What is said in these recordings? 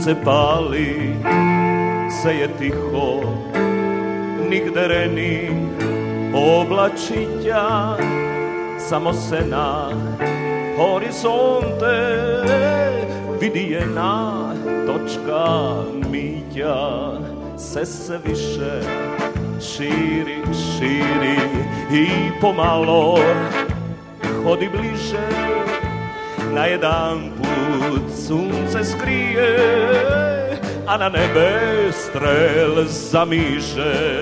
se pali, seje tiho, nigde reni oblačića, samo se na horizonte vidi jedna točka Mitja, se više širi, širi i pomalo hodi bliže, na jedan put sunce skrije, a na nebe strel zamiže.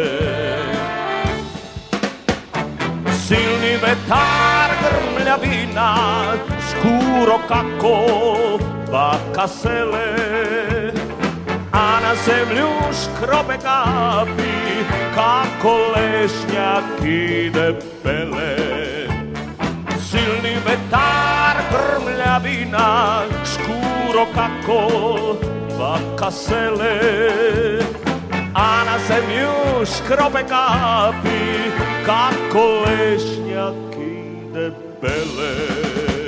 Silni vetar, grmljavina, škuro kako baka sele, a na zemlju škrobe kapi, kako lešnjak ide pele. Silni vetar, grmljavina, škuro kako baka sele, a na zemlju škrobe kapi, kako lešnjak ide pele.